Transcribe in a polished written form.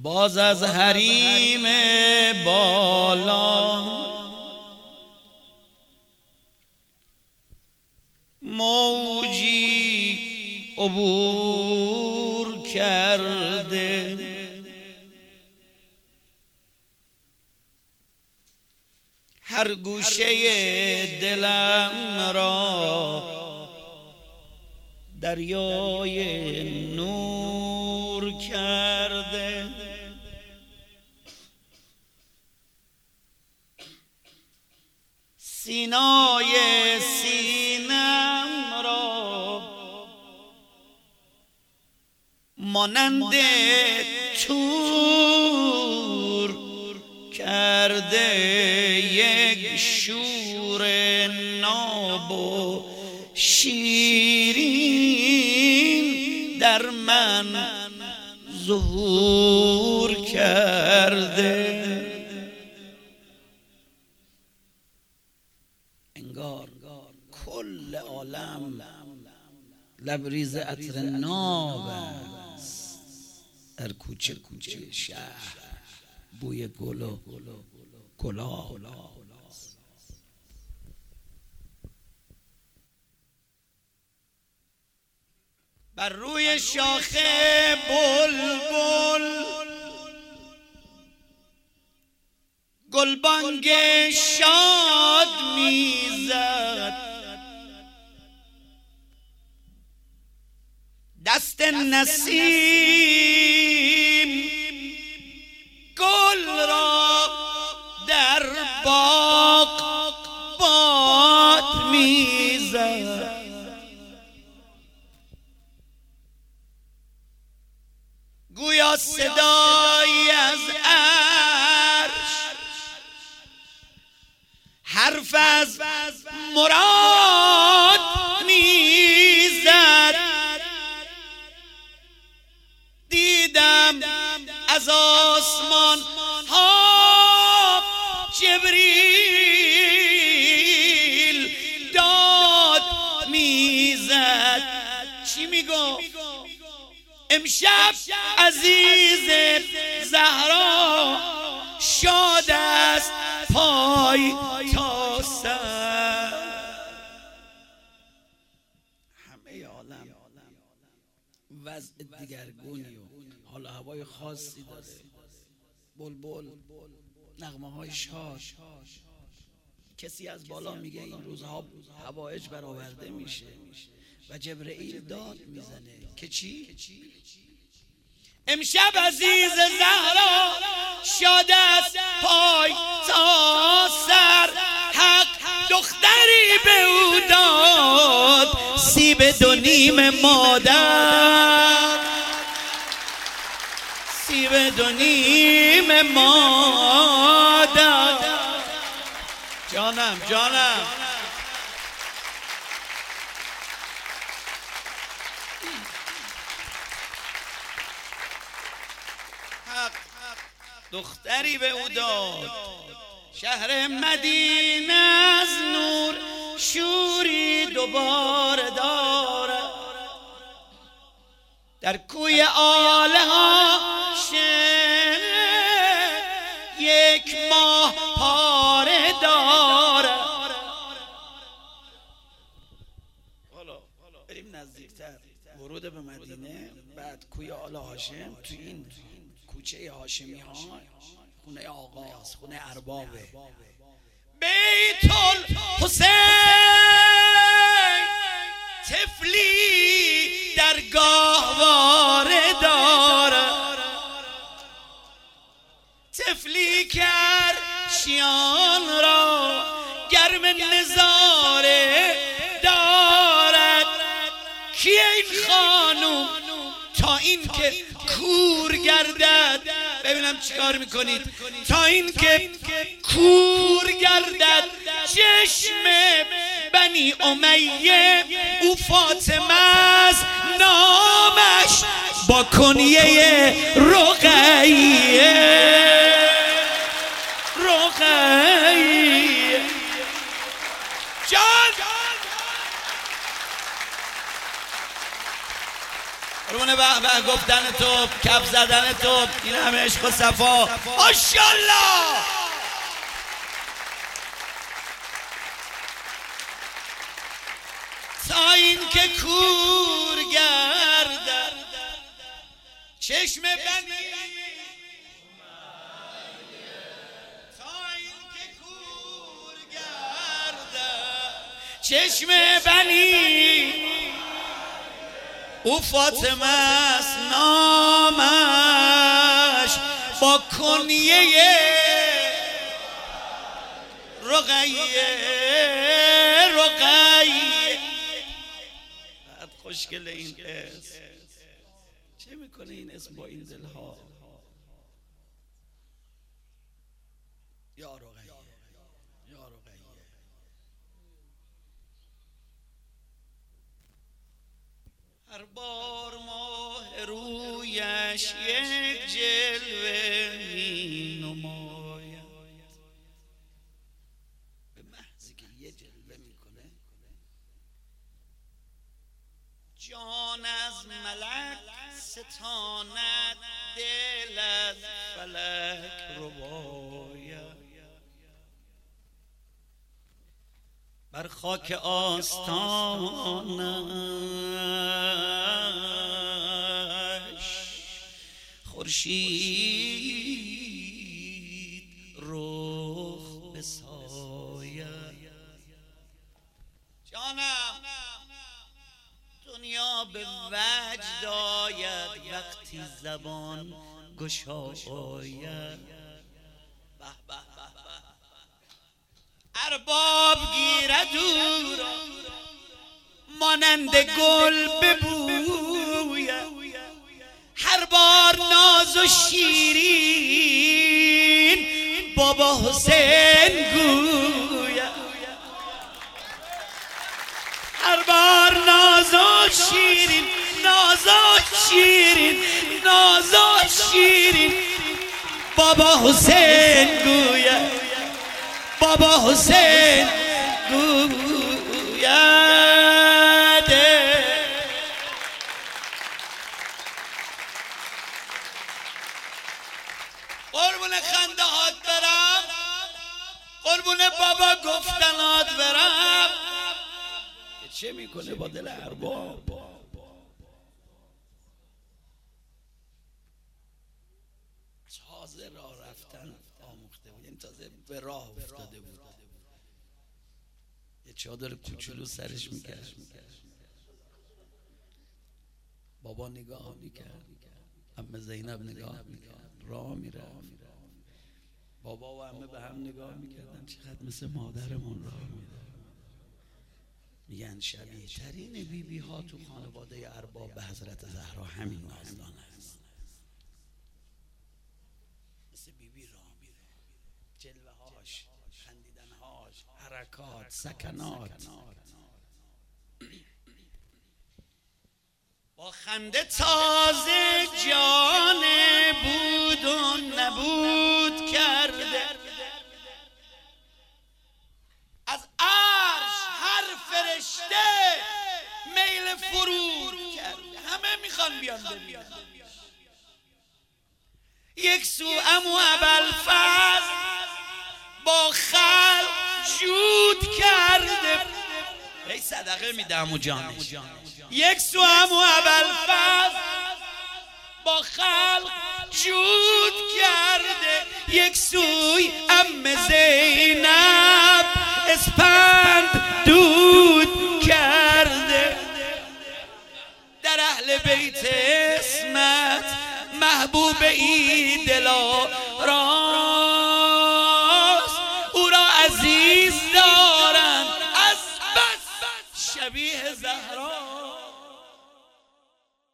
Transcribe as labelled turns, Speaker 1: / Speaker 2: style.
Speaker 1: باز از حریم بالا موجی عبور کرده، هر گوشه دلم را دریای نور کرده. سینای سینم را مانند تور کرده، یک شور ناب و شیرین در من ظهور کرده. انگار کل عالم لبریز عطر ناب است، در کوچه کوچه شهر بوی گل و گلاب. بر روی شاخه بلبل گلبانگ شاد میزد، دست نسیم گل را در باغ باد میزد. گویا صدایی از عرش حرف از مراد میزد. دیدم از آسمان ها جبریل داد میزد. چی میگو؟ امشب عزیز زهرا شاد است پای تا سر. همه عالم وضع دیگرگونی و حال هوای خاصی داره. بلبل نغمه های شاد، کسی از بالا میگه این روزها هوایج برآورده میشه و جبرئیل داد میزنه که چی؟ امشب عزیز زهرا شاد است پای تا سر، حق دختری به او داد، سیب 2.5 مادر، سیب 2.5 مادر. جانم جانم دختری به او داد، شهر مدینه از نور شوری دوباره داره، در کوی آله ها یک ماه پاره داره. حالا بریم نزدیکتر، ورود به مدینه، بعد کوی آل هاشم. تو این کوچه هاشمی ها خونه آقاست، خونه اربابه. بیت الحسین طفلی در گاهواره داره، طفلی کرد شیان را گرم نظاره دارد. کیه این خانوم تا این که کور گردد؟ ببینم چیکار میکنید. تا این که کور گردد چشم بنی امیه، او فاطمه از نامش با کنیه رقیه. رقیه جان قربون به به به گفتن تو، کف زدن تو، این همه عشق و صفا. ماشاءالله. تا این که کور گردد چشم بنی، تا این که کور گردد چشم بنی، او فاطمه است نامش با کنیه رقیه. بعد خوشگل این اسم، چه میکنه این اسم با این دلها؟ یا رقیه، یا رقیه. هر بار ماه رویش یک جلوه می نماید، به محضی که یه جلوه میکنه جان از ملک ستاند، دل از فلک رباید. بر خاک آستانش خورشید رخ بساید. جانم دنیا به وجد آید وقتی زبان گشاید. ارباب گیرد او را مانند گل ببوید، هر بار ناز و شیرین بابا حسین گوید. هر بار ناز و شیرین، ناز و شیرین، ناز و شیرین بابا حسین گوید، بابا حسین گوید. قربون خنده هات برم، قربون بابا گفتنات برم. چه میکنه با دل ارباب؟ تازه راه رفتن آموخته بود، یعنی تازه به راه افتاده بود. یه چادر کوچولو سرش میکرد، بابا نگاه میکرد، عمه زینب نگاه میکرد، راه میرفت، بابا و عمه به هم نگاه میکردن، چقدر مثل مادرمون راه میره. میگن شبیه ترین بیبی ها تو خانواده ارباب به حضرت زهرا همین نازدانه است. مثل بیبی راه میره، جلوه هاش، خندیدن هاش، حرکات، سکنات، با خنده تازه جان بود و نبود کرده. از عرش هر فرشته میل فرود کرده، همه میخوان بیان ببینن. یک سو عمو ابوالفضل با خلق جود کرده، ای صدقه میده عمو جانش. یک سو عمو ابوالفضل با خلق جود کرده، یک سوی عمه زینب اسپند دود کرده. در اهل بیت اسمت محبوب ای دلارام